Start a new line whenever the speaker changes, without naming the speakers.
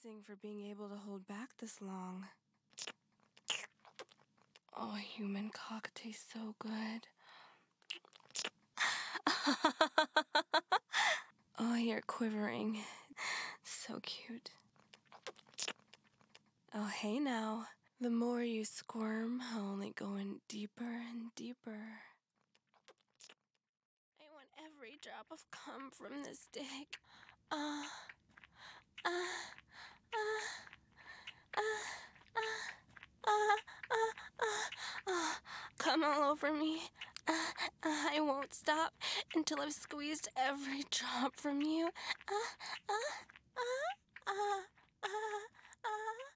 amazing for being able to hold back this long. Oh, human cock tastes so good. Oh, you're quivering. So cute. Oh, hey now. The more you squirm, I'll only go in deeper and deeper. I want every drop of cum from this dick. Come all over me. I won't stop until I've squeezed every drop from you.